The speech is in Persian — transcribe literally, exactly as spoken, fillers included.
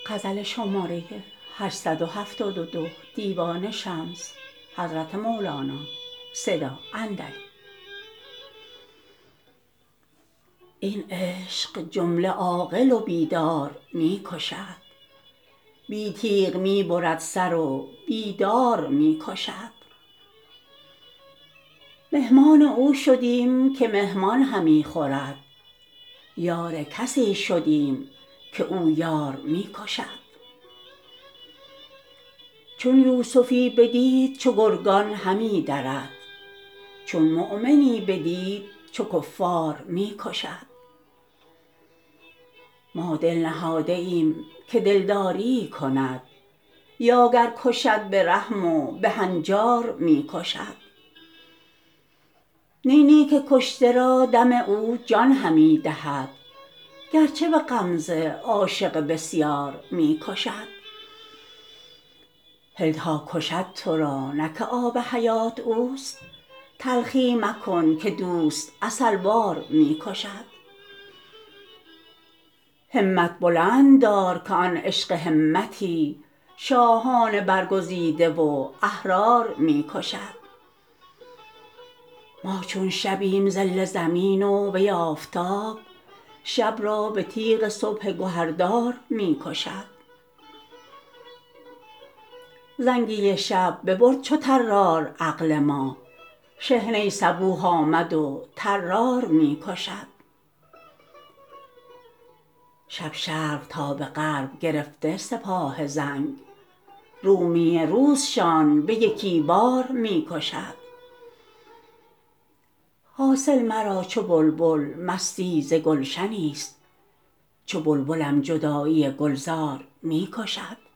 غزل شماره هشتصد و هفتاد و دو دیوان شمس حضرت مولانا صدا اندری. این عشق جمله عاقل و بیدار می کشد، بی تیغ می برد سر و بی دار می کشد. مهمان او شدیم که مهمان همی خورد، یار کسی شدیم که او یار می کشد. چون یوسفی بدید چو گرگان همی درد، چون مؤمنی بدید چو کفار می کشد. ما دل نهاده ایم که دلداریی کند، یا گر کشد به رحم و به هنجار می کشد. نی نی که کشته را دم او جان همی دهد، گرچه به غمزه عاشق بسیار می کشد. هل تا کشد تو را نه که آب حیات اوست، تلخی مکن که دوست عسل وار می کشد. همت بلند دار که آن عشق همتی، شاهان برگزیده و احرار می کشد. ما چون شبیم ظل زمین و وی آفتاب، شب را به تیغ صبح گهردار می کشد. زنگی شب ببرد چو طرار عقل ما، شحنه صبوح آمد و طرار می کشد. شب شرق تا به غرب گرفته سپاه زنگ، رومی روزشان به یکی بار می کشد. حاصل مرا چو بلبل مستی ز گلشنی است، چو بلبلم جدایی گلزار می کشد.